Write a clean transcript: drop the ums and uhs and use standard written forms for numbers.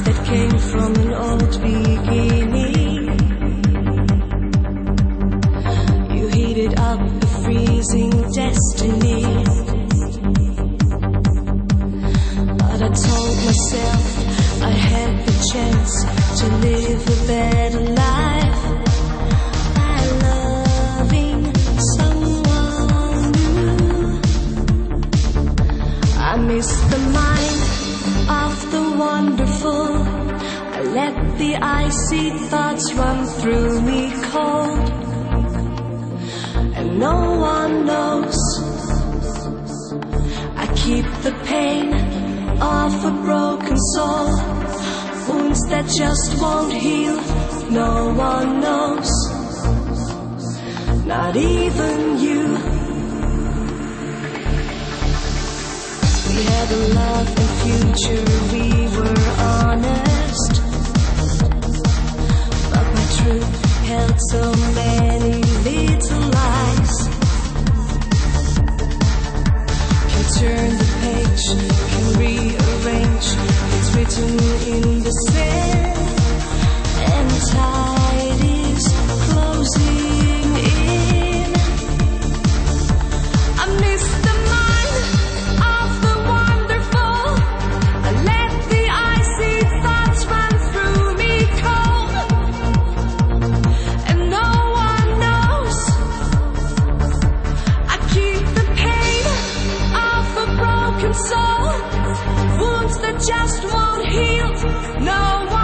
that came from an old beginning. You heated up a freezing destiny. But I told myself I had the chance to live a better life by loving someone new. I miss the mind of the wonderful. I let the icy thoughts run through me cold, and no one knows. I keep the pain of a broken soul, wounds that just won't heal. No one knows, not even you. We had a love and future, we were honest, but my truth held so many little lies. Can turn the page, can rearrange, it's written in the sand, and tide is closing in. I miss the mind of the wonderful. I let the icy thoughts run through me cold, and no one knows. I keep the pain of a broken soul, wounds that just won't heal. No one